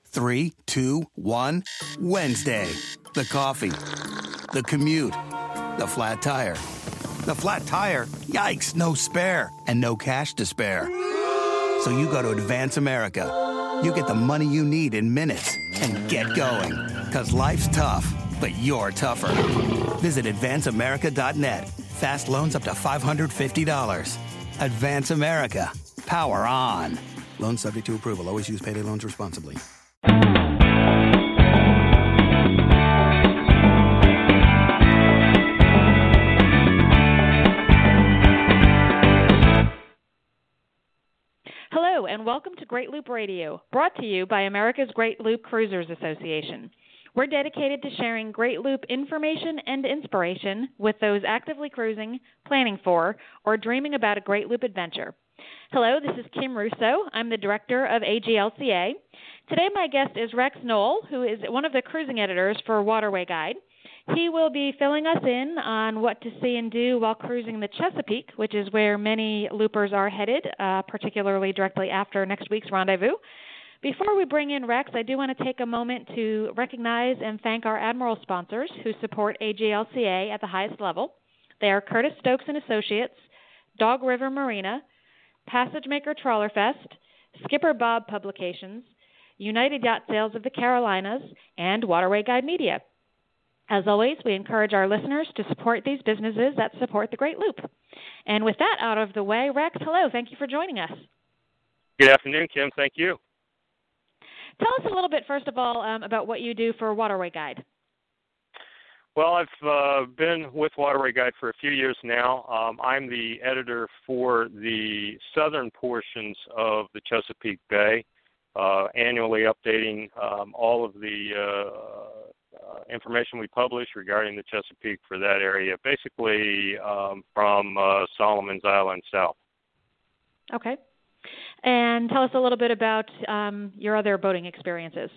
3, 2, 1. Wednesday. The coffee. The commute. The flat tire. The flat tire? Yikes, no spare. And no cash to spare. So you go to Advance America. You get the money you need in minutes. And get going. Because life's tough, but you're tougher. Visit advanceamerica.net. Fast loans up to $550. Advance America. Power on. Loans subject to approval. Always use payday loans responsibly. Hello, and welcome to Great Loop Radio, brought to you by America's Great Loop Cruisers Association. We're dedicated to sharing Great Loop information and inspiration with those actively cruising, planning for, or dreaming about a Great Loop adventure. Hello, this is Kim Russo. I'm the director of AGLCA. Today my guest is Rex Knoll, who is one of the cruising editors for Waterway Guide. He will be filling us in on what to see and do while cruising the Chesapeake, which is where many loopers are headed, particularly directly after next week's rendezvous. Before we bring in Rex, I do want to take a moment to recognize and thank our Admiral sponsors who support AGLCA at the highest level. They are Curtis Stokes and Associates, Dog River Marina, Passage Maker Trawler Fest, Skipper Bob Publications, United Yacht Sales of the Carolinas, and Waterway Guide Media. As always, we encourage our listeners to support these businesses that support the Great Loop. And with that out of the way, Rex, hello. Thank you for joining us. Good afternoon, Kim. Thank you. Tell us a little bit, first of all, about what you do for Waterway Guide. Well, I've been with Waterway Guide for a few years now. I'm the editor for the southern portions of the Chesapeake Bay, annually updating all of the information we publish regarding the Chesapeake for that area, basically from Solomon's Island south. Okay. And tell us a little bit about your other boating experiences.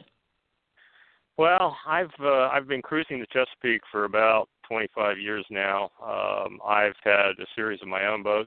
Well, I've been cruising the Chesapeake for about 25 years now. I've had a series of my own boats.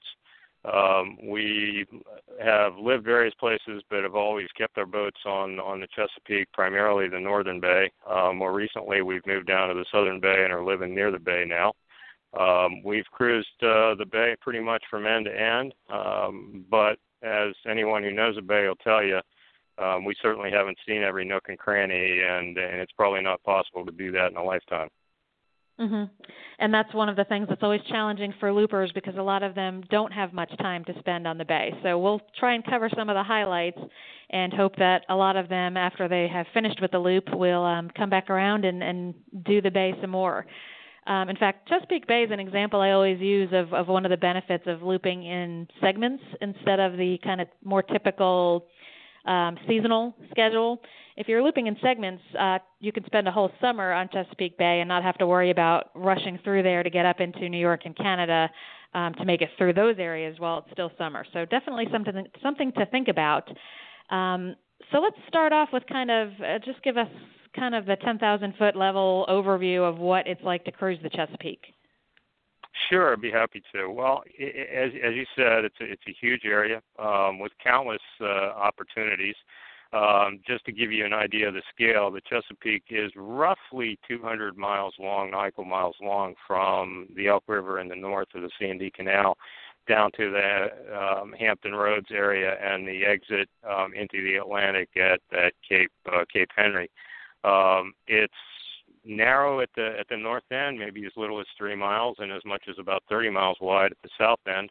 We have lived various places, but have always kept our boats on the Chesapeake, primarily the northern bay. More recently, we've moved down to the southern bay and are living near the bay now. We've cruised the bay pretty much from end to end, but as anyone who knows the bay will tell you, we certainly haven't seen every nook and cranny, and it's probably not possible to do that in a lifetime. Mm-hmm. And that's one of the things that's always challenging for loopers because a lot of them don't have much time to spend on the bay. So we'll try and cover some of the highlights and hope that a lot of them, after they have finished with the loop, will come back around and do the bay some more. In fact, Chesapeake Bay is an example I always use of one of the benefits of looping in segments instead of the kind of more typical seasonal schedule. If you're looping in segments, you can spend a whole summer on Chesapeake Bay and not have to worry about rushing through there to get up into New York and Canada to make it through those areas while it's still summer. So definitely something to think about. So let's start off with kind of just give us kind of the 10,000-foot level overview of what it's like to cruise the Chesapeake. Sure, I'd be happy to. Well, as you said, it's a huge area with countless opportunities. Just to give you an idea of the scale, the Chesapeake is roughly 200 miles long, nautical miles long, from the Elk River in the north of the C&D Canal down to the Hampton Roads area and the exit into the Atlantic at Cape Henry. It's narrow at the north end, maybe as little as 3 miles, and as much as about 30 miles wide at the south end.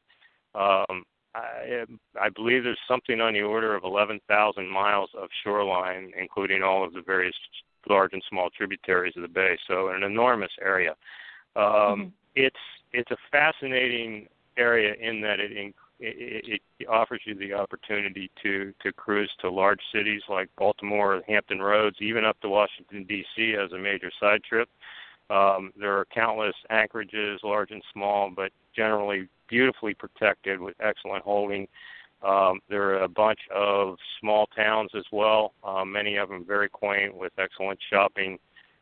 I believe there's something on the order of 11,000 miles of shoreline, including all of the various large and small tributaries of the bay. So an enormous area. It's a fascinating area in that it offers you the opportunity to cruise to large cities like Baltimore, Hampton Roads, even up to Washington, D.C. as a major side trip. There are countless anchorages, large and small, but generally beautifully protected with excellent holding. There are a bunch of small towns as well, many of them very quaint with excellent shopping,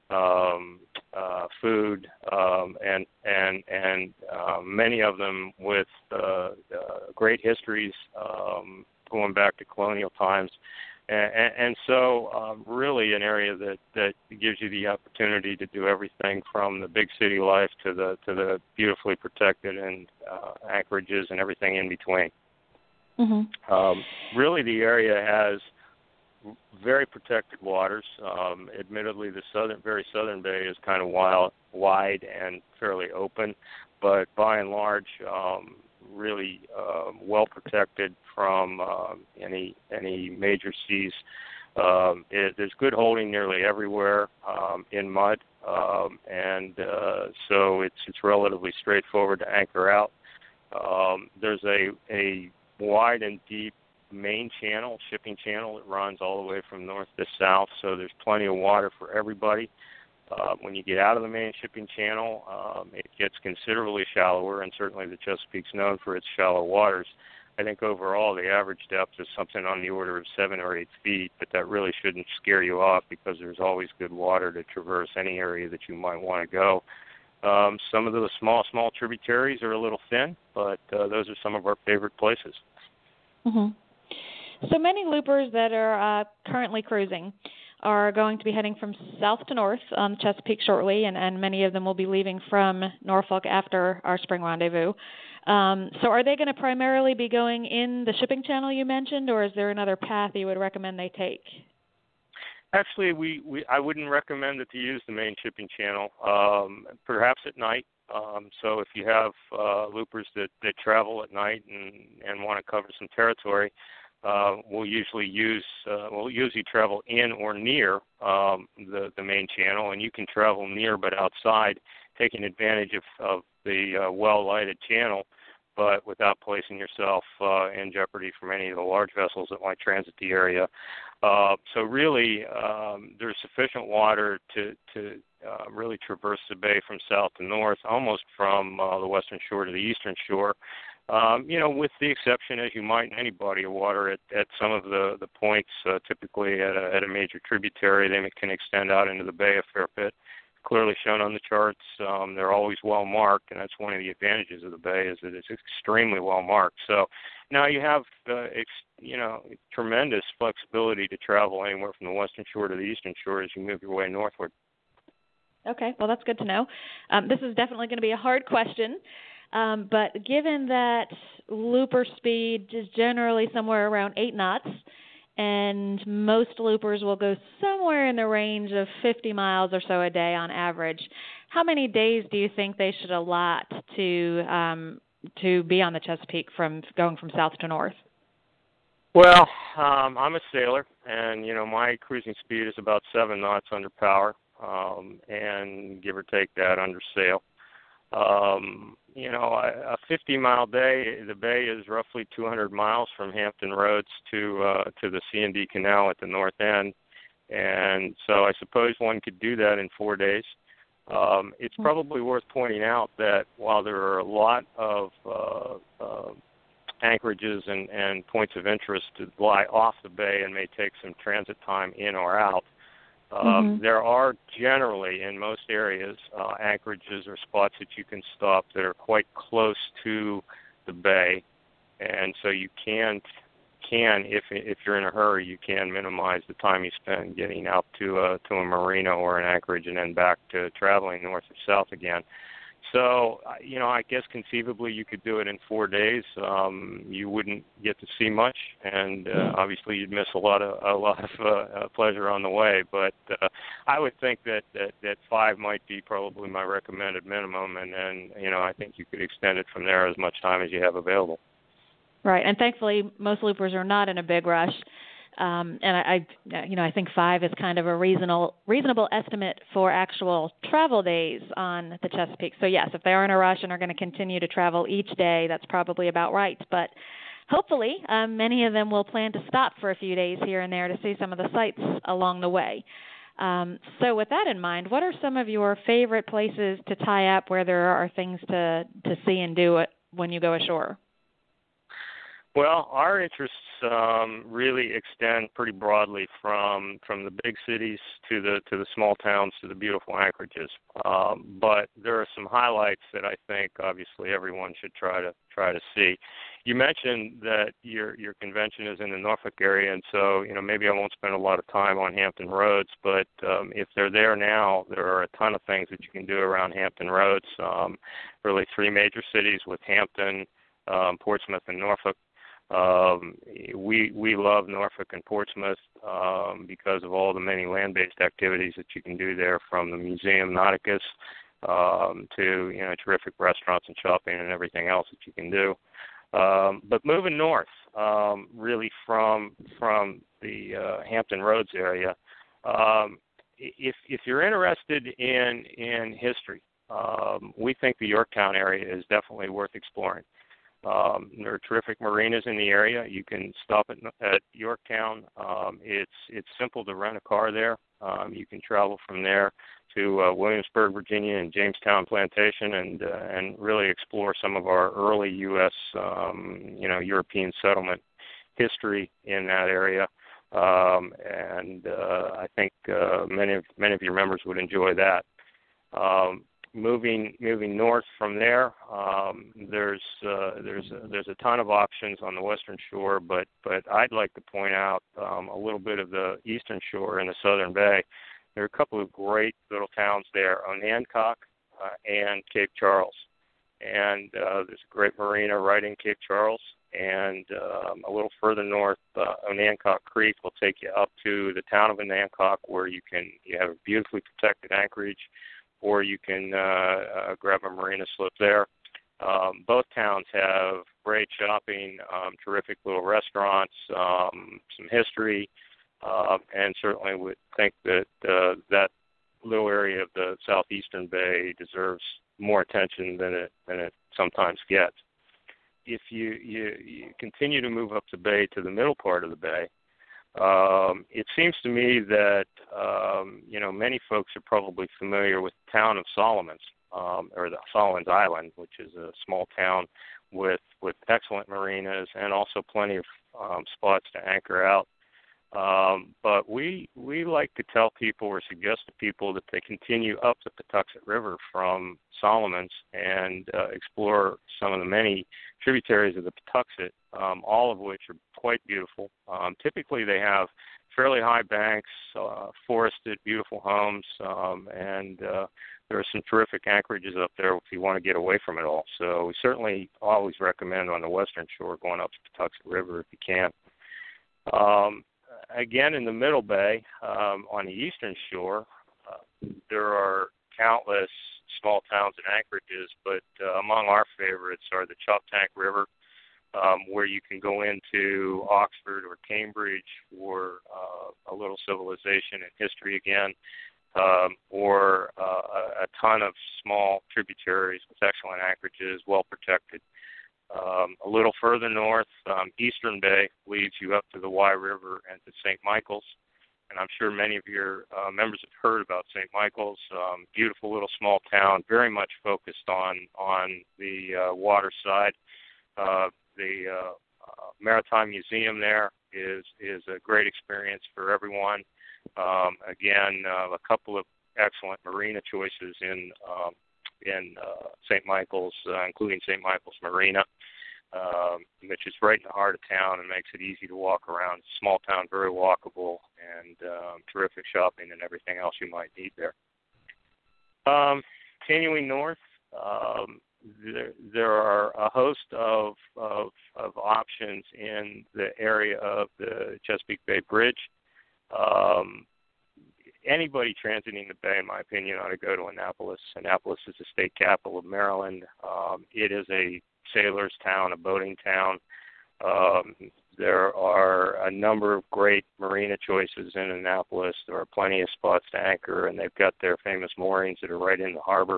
food, and many of them with great histories going back to colonial times. And so really an area that gives you the opportunity to do everything from the big city life to the beautifully protected and anchorages and everything in between. Mm-hmm. Really, the area has very protected waters. Admittedly, the very southern bay is kind of wide and fairly open, but by and large, really well protected from any major seas. There's good holding nearly everywhere in mud, and so it's relatively straightforward to anchor out. There's a wide and deep main channel, shipping channel that runs all the way from north to south, so there's plenty of water for everybody. When you get out of the main shipping channel, it gets considerably shallower, and certainly the Chesapeake's known for its shallow waters. I think overall the average depth is something on the order of 7 or 8 feet, but that really shouldn't scare you off because there's always good water to traverse any area that you might want to go. Some of the small tributaries are a little thin, but those are some of our favorite places. Mm-hmm. So many loopers that are currently cruising are going to be heading from south to north on the Chesapeake shortly, and many of them will be leaving from Norfolk after our spring rendezvous. So are they going to primarily be going in the shipping channel you mentioned, or is there another path you would recommend they take? Actually, I wouldn't recommend that to use the main shipping channel, perhaps at night. So if you have loopers that travel at night and want to cover some territory, we'll usually travel in or near the main channel, and you can travel near but outside, taking advantage of the well-lighted channel, but without placing yourself in jeopardy from any of the large vessels that might transit the area. So really, there's sufficient water to really traverse the bay from south to north, almost from the western shore to the eastern shore. With the exception, as you might in any body of water, at some of the points, typically at a major tributary, they can extend out into the bay a fair bit. Clearly shown on the charts, they're always well marked, and that's one of the advantages of the bay is that it's extremely well marked. So now you have, tremendous flexibility to travel anywhere from the western shore to the eastern shore as you move your way northward. Okay, well, that's good to know. This is definitely going to be a hard question. But given that looper speed is generally somewhere around 8 knots, and most loopers will go somewhere in the range of 50 miles or so a day on average, how many days do you think they should allot to be on the Chesapeake from going from south to north? Well, I'm a sailor, and my cruising speed is about 7 knots under power, and give or take that under sail. A 50-mile day, the bay is roughly 200 miles from Hampton Roads to the C&D Canal at the north end. And so I suppose one could do that in 4 days. It's probably worth pointing out that while there are a lot of anchorages and points of interest to lie off the bay and may take some transit time in or out, there are generally, in most areas, anchorages or spots that you can stop that are quite close to the bay, and so you can, if you're in a hurry, you can minimize the time you spend getting out to a marina or an anchorage and then back to traveling north or south again. So, I guess conceivably you could do it in 4 days. You wouldn't get to see much, and obviously you'd miss a lot of pleasure on the way. But I would think that 5 might be probably my recommended minimum, and then I think you could extend it from there as much time as you have available. Right, and thankfully most loopers are not in a big rush. And I think 5 is kind of a reasonable estimate for actual travel days on the Chesapeake. So yes, if they are in a rush and are going to continue to travel each day, that's probably about right. But hopefully, many of them will plan to stop for a few days here and there to see some of the sights along the way. So with that in mind, what are some of your favorite places to tie up where there are things to see and do when you go ashore? Well, our interests really extend pretty broadly from the big cities to the small towns to the beautiful anchorages. But there are some highlights that I think obviously everyone should try to see. You mentioned that your convention is in the Norfolk area, and so maybe I won't spend a lot of time on Hampton Roads, but if they're there now, there are a ton of things that you can do around Hampton Roads. Really, three major cities with Hampton, Portsmouth, and Norfolk. We love Norfolk and Portsmouth because of all the many land-based activities that you can do there, from the Museum Nauticus to terrific restaurants and shopping and everything else that you can do. But moving north, really from the Hampton Roads area, if you're interested in history, we think the Yorktown area is definitely worth exploring. There are terrific marinas in the area. You can stop at Yorktown. It's simple to rent a car there. You can travel from there to Williamsburg, Virginia, and Jamestown Plantation, and really explore some of our early U.S. European settlement history in that area. And I think many of your members would enjoy that. Moving north from there, there's a ton of options on the western shore, but I'd like to point out a little bit of the eastern shore in the southern bay. There are a couple of great little towns there, Onancock and Cape Charles, and there's a great marina right in Cape Charles. And a little further north, Onancock Creek will take you up to the town of Onancock, where you have a beautifully protected anchorage, or you can grab a marina slip there. Both towns have great shopping, terrific little restaurants, some history, and certainly would think that that little area of the southeastern bay deserves more attention than it sometimes gets. If you continue to move up the bay to the middle part of the bay, it seems to me that many folks are probably familiar with the town of Solomons, or the Solomons Island, which is a small town with excellent marinas and also plenty of spots to anchor out. But we like to tell people or suggest to people that they continue up the Patuxent River from Solomons and explore some of the many tributaries of the Patuxent, all of which are quite beautiful. Typically they have fairly high banks, forested, beautiful homes, and there are some terrific anchorages up there if you want to get away from it all. So we certainly always recommend on the western shore going up the Patuxent River if you can. Again, in the Middle Bay, on the eastern shore, there are countless small towns and anchorages, but among our favorites are the Choptank River, where you can go into Oxford or Cambridge for a little civilization and history again, or a ton of small tributaries with excellent anchorages, well protected. A little further north, Eastern Bay leads you up to the Wye River and to St. Michael's. And I'm sure many of your members have heard about St. Michael's. Beautiful little small town, very much focused on the water side. The Maritime Museum there is a great experience for everyone. Again, a couple of excellent marina choices in St. Michael's, including St. Michael's Marina, which is right in the heart of town and makes it easy to walk around. It's a small town, very walkable, and terrific shopping and everything else you might need there. Continuing north, there are a host of options in the area of the Chesapeake Bay Bridge. Anybody transiting the bay, in my opinion, ought to go to Annapolis. Annapolis is the state capital of Maryland. It is a sailor's town, a boating town. There are a number of great marina choices in Annapolis. There are plenty of spots to anchor, and they've got their famous moorings that are right in the harbor.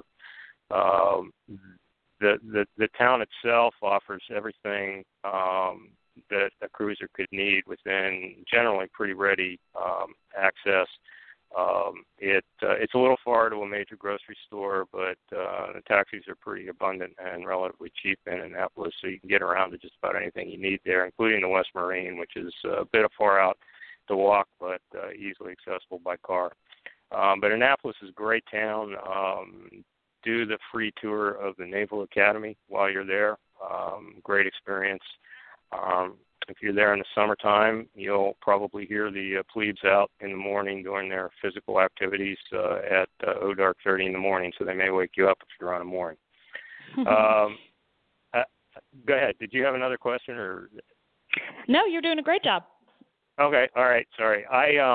The town itself offers everything that a cruiser could need within generally pretty ready access. It's a little far to a major grocery store, but the taxis are pretty abundant and relatively cheap in Annapolis, so you can get around to just about anything you need there, including the West Marine, which is a bit far out to walk, but easily accessible by car. But Annapolis is a great town. Do the free tour of the Naval Academy while you're there. Great experience. If you're there in the summertime, you'll probably hear the plebes out in the morning doing their physical activities at dark 30 in the morning, so they may wake you up if you're on a mooring. Go ahead. Did you have another question? Or? No, you're doing a great job. Okay. All right. Sorry.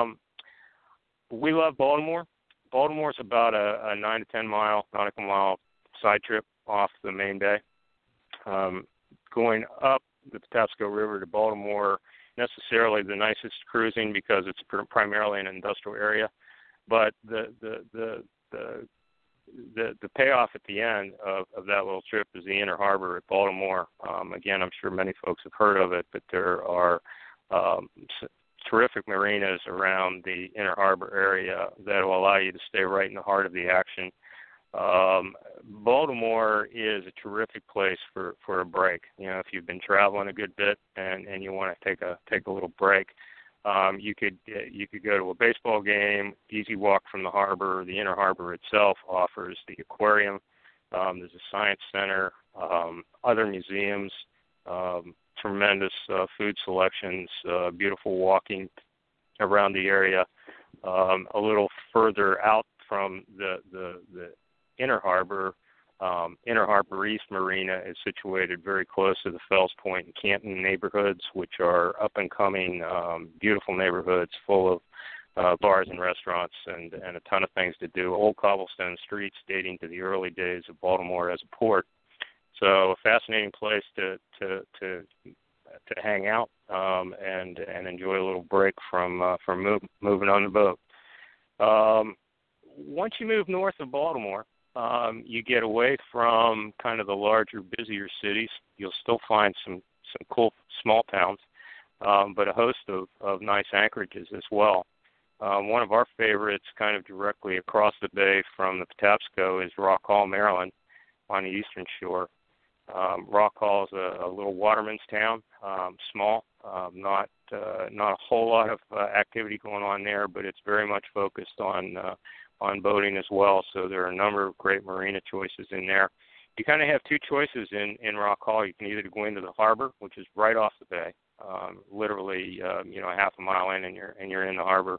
We love Baltimore. Baltimore's about a 9 to 10 nautical mile side trip off the main bay. Going up the Patapsco River to Baltimore, necessarily the nicest cruising because it's primarily an industrial area, but the payoff at the end of that little trip is the Inner Harbor at Baltimore. Again, I'm sure many folks have heard of it, but there are terrific marinas around the Inner Harbor area that will allow you to stay right in the heart of the action. Baltimore is a terrific place for a break. You know, if you've been traveling a good bit and you want to take a little break, you could go to a baseball game, easy walk from the harbor. The Inner Harbor itself offers the aquarium. There's a science center, other museums, tremendous food selections, beautiful walking around the area. A little further out from the Inner Harbor East Marina is situated very close to the Fells Point and Canton neighborhoods, which are up-and-coming, beautiful neighborhoods full of bars and restaurants and a ton of things to do. Old cobblestone streets dating to the early days of Baltimore as a port. So a fascinating place to hang out and enjoy a little break from moving on the boat. Once you move north of Baltimore, you get away from kind of the larger, busier cities. You'll still find some cool small towns, but a host of nice anchorages as well. One of our favorites, kind of directly across the bay from the Patapsco, is Rock Hall, Maryland, on the eastern shore. Rock Hall is a little waterman's town, small, not a whole lot of activity going on there, but it's very much focused on boating as well. So there are a number of great marina choices in there. You kind of have two choices in Rock Hall. You can either go into the harbor, which is right off the bay, literally a half a mile in, and you're in the harbor.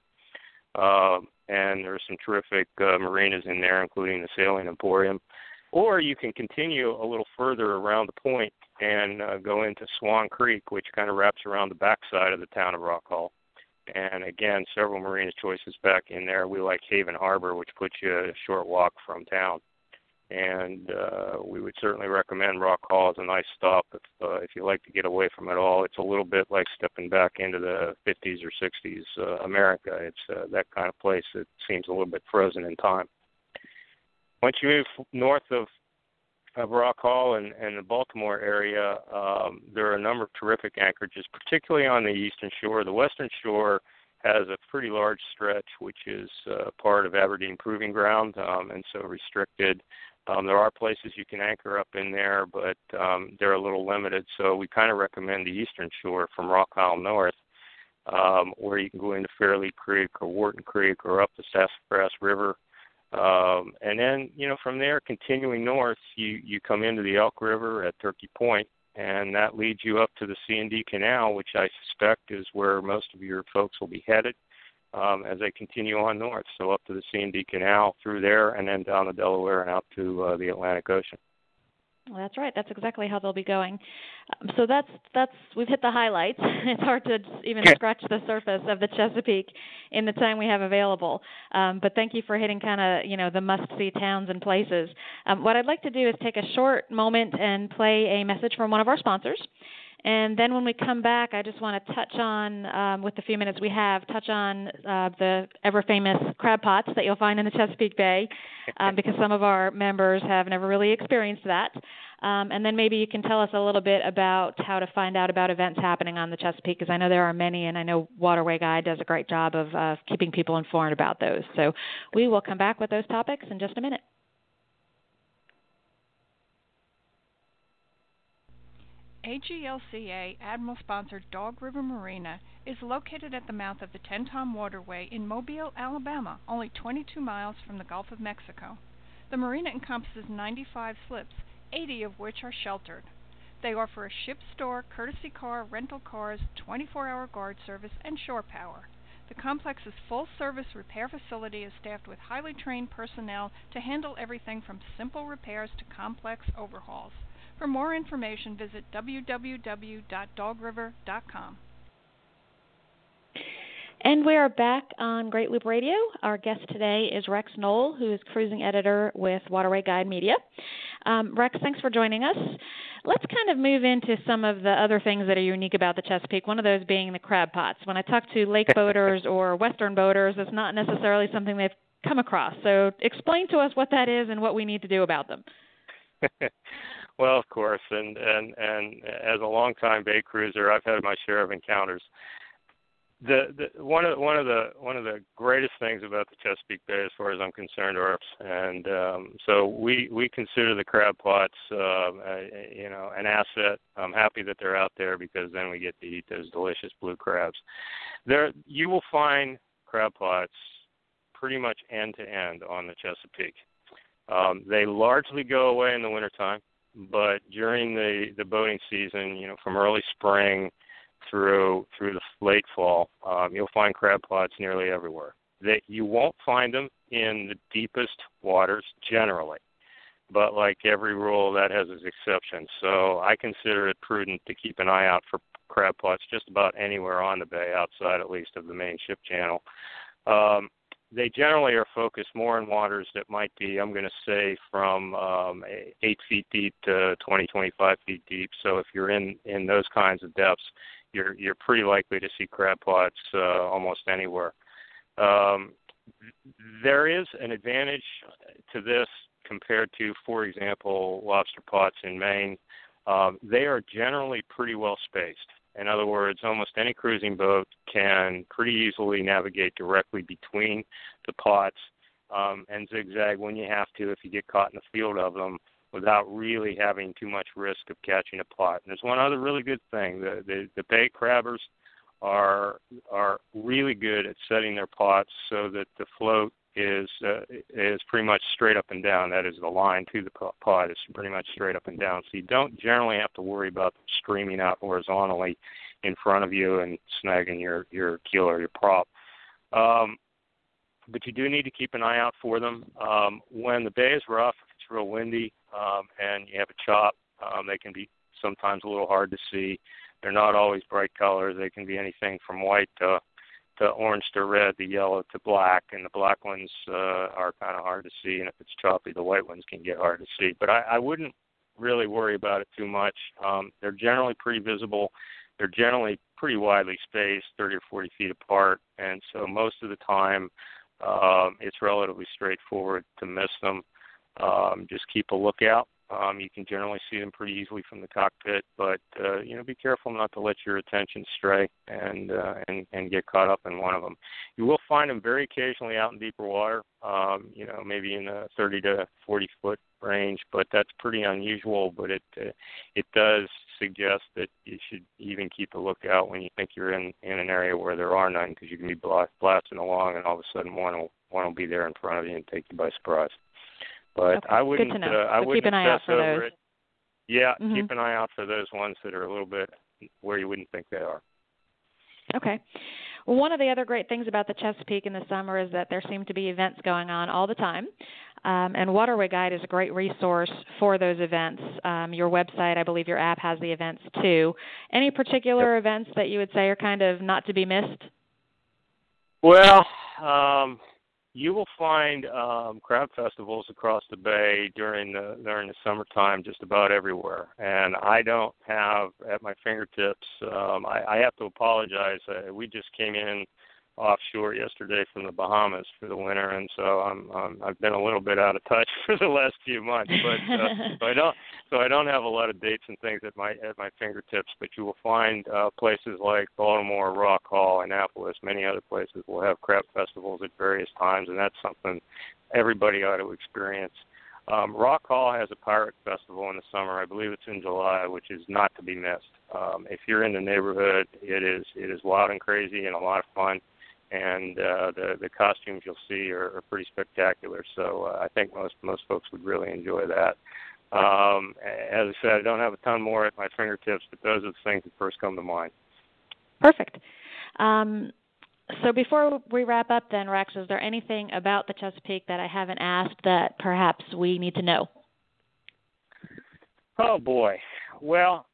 And there's some terrific marinas in there, including the Sailing Emporium. Or you can continue a little further around the point and go into Swan Creek, which kind of wraps around the backside of the town of Rock Hall. And again, several marina choices back in there. We like Haven Harbor, which puts you a short walk from town. And we would certainly recommend Rock Hall as a nice stop if you like to get away from it all. It's a little bit like stepping back into the 50s or 60s America. It's that kind of place that seems a little bit frozen in time. Once you move north of Rock Hall and the Baltimore area, there are a number of terrific anchorages, particularly on the eastern shore. The western shore has a pretty large stretch, which is part of Aberdeen Proving Ground, and so restricted. There are places you can anchor up in there, but they're a little limited. So we kind of recommend the eastern shore from Rock Hall north, where you can go into Fairleigh Creek or Wharton Creek or up the Sassafras River. And then, from there, continuing north, you come into the Elk River at Turkey Point, and that leads you up to the C&D Canal, which I suspect is where most of your folks will be headed as they continue on north. So up to the C&D Canal, through there, and then down the Delaware and out to the Atlantic Ocean. Well, that's right. That's exactly how they'll be going. So that's we've hit the highlights. It's hard to even scratch the surface of the Chesapeake in the time we have available. But thank you for hitting kind of the must-see towns and places. What I'd like to do is take a short moment and play a message from one of our sponsors. And then when we come back, I just want to touch on, with the few minutes we have, the ever-famous crab pots that you'll find in the Chesapeake Bay, because some of our members have never really experienced that. And then maybe you can tell us a little bit about how to find out about events happening on the Chesapeake, because I know there are many, and I know Waterway Guide does a great job of keeping people informed about those. So we will come back with those topics in just a minute. AGLCA Admiral-sponsored Dog River Marina is located at the mouth of the Tenn-Tom Waterway in Mobile, Alabama, only 22 miles from the Gulf of Mexico. The marina encompasses 95 slips, 80 of which are sheltered. They offer a ship store, courtesy car, rental cars, 24-hour guard service, and shore power. The complex's full-service repair facility is staffed with highly trained personnel to handle everything from simple repairs to complex overhauls. For more information, visit www.dogriver.com. And we are back on Great Loop Radio. Our guest today is Rex Knoll, who is cruising editor with Waterway Guide Media. Rex, thanks for joining us. Let's kind of move into some of the other things that are unique about the Chesapeake, one of those being the crab pots. When I talk to lake boaters or western boaters, it's not necessarily something they've come across. So explain to us what that is and what we need to do about them. Well, of course, and as a longtime bay cruiser, I've had my share of encounters. One of the greatest things about the Chesapeake Bay, as far as I'm concerned, are, and so we consider the crab pots, an asset. I'm happy that they're out there because then we get to eat those delicious blue crabs. You will find crab pots pretty much end to end on the Chesapeake. They largely go away in the wintertime. But during the boating season, from early spring through the late fall, you'll find crab pots nearly everywhere. You won't find them in the deepest waters generally, but like every rule, that has its exceptions. So I consider it prudent to keep an eye out for crab pots just about anywhere on the bay, outside at least of the main ship channel. They generally are focused more in waters that might be, I'm going to say, from 8 feet deep to 20, 25 feet deep. So if you're in those kinds of depths, you're pretty likely to see crab pots almost anywhere. There is an advantage to this compared to, for example, lobster pots in Maine. They are generally pretty well spaced. In other words, almost any cruising boat can pretty easily navigate directly between the pots and zigzag when you have to if you get caught in the field of them without really having too much risk of catching a pot. And there's one other really good thing. The bay crabbers are really good at setting their pots so that the float is pretty much straight up and down. That is, the line to the pot is pretty much straight up and down. So you don't generally have to worry about them streaming out horizontally in front of you and snagging your keel or your prop. But you do need to keep an eye out for them. When the bay is rough, if it's real windy, and you have a chop, they can be sometimes a little hard to see. They're not always bright colors. They can be anything from white to orange to red, to yellow to black, and the black ones are kind of hard to see, and if it's choppy, the white ones can get hard to see. But I wouldn't really worry about it too much. They're generally pretty visible. They're generally pretty widely spaced, 30 or 40 feet apart, and so most of the time it's relatively straightforward to miss them. Just keep a lookout. You can generally see them pretty easily from the cockpit, but be careful not to let your attention stray and get caught up in one of them. You will find them very occasionally out in deeper water, maybe in the 30 to 40 foot range, but that's pretty unusual. But it does suggest that you should even keep a lookout when you think you're in an area where there are none, because you can be blasting along and all of a sudden one will be there in front of you and take you by surprise. But okay. I wouldn't. Good to know. I wouldn't keep an eye out for over those. it. Yeah, Mm-hmm. Keep an eye out for those ones that are a little bit where you wouldn't think they are. Okay. Well, one of the other great things about the Chesapeake in the summer is that there seem to be events going on all the time. And Waterway Guide is a great resource for those events. Your website, I believe your app has the events too. Any particular events that you would say are kind of not to be missed? Well, you will find crab festivals across the bay during the summertime just about everywhere. And I don't have at my fingertips. I have to apologize. We just came in offshore yesterday from the Bahamas for the winter, and so I've been a little bit out of touch for the last few months. But so I don't have a lot of dates and things at my fingertips. But you will find places like Baltimore, Rock Hall, Annapolis, many other places will have crab festivals at various times, and that's something everybody ought to experience. Rock Hall has a pirate festival in the summer. I believe it's in July, which is not to be missed. If you're in the neighborhood, it is wild and crazy and a lot of fun. And the costumes you'll see are pretty spectacular. So I think most folks would really enjoy that. As I said, I don't have a ton more at my fingertips, but those are the things that first come to mind. Perfect. So before we wrap up then, Rex, is there anything about the Chesapeake that I haven't asked that perhaps we need to know? Oh, boy. Well,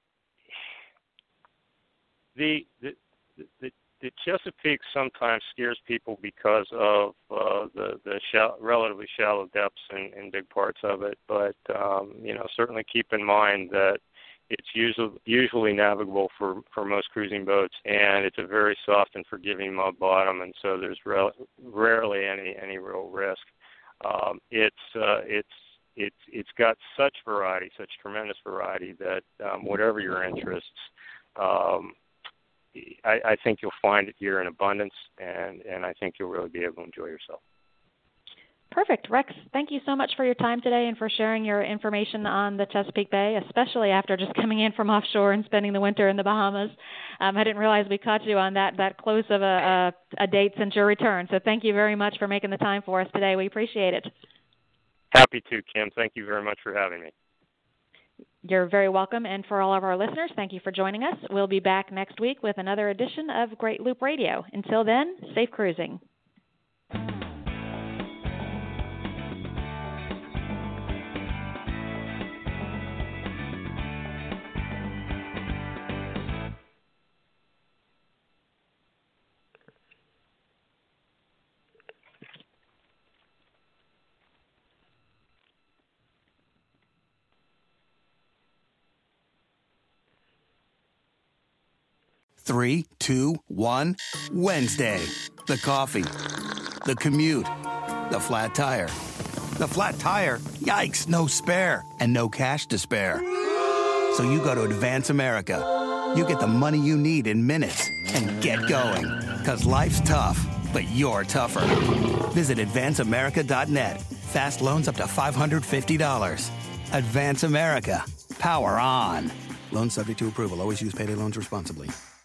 the Chesapeake sometimes scares people because of the relatively shallow depths in big parts of it. But certainly keep in mind that it's usually navigable for most cruising boats, and it's a very soft and forgiving mud bottom, and so there's rarely any real risk. It's got such variety, such tremendous variety that whatever your interests. I think you'll find it here in abundance, and I think you'll really be able to enjoy yourself. Perfect. Rex, thank you so much for your time today and for sharing your information on the Chesapeake Bay, especially after just coming in from offshore and spending the winter in the Bahamas. I didn't realize we caught you on that close of a date since your return, so thank you very much for making the time for us today. We appreciate it. Happy to, Kim. Thank you very much for having me. You're very welcome. And for all of our listeners, thank you for joining us. We'll be back next week with another edition of Great Loop Radio. Until then, safe cruising. Three, two, one. Wednesday. The coffee. The commute. The flat tire. The flat tire? Yikes, no spare. And no cash to spare. So you go to Advance America. You get the money you need in minutes. And get going. Because life's tough, but you're tougher. Visit advanceamerica.net. Fast loans up to $550. Advance America. Power on. Loans subject to approval. Always use payday loans responsibly.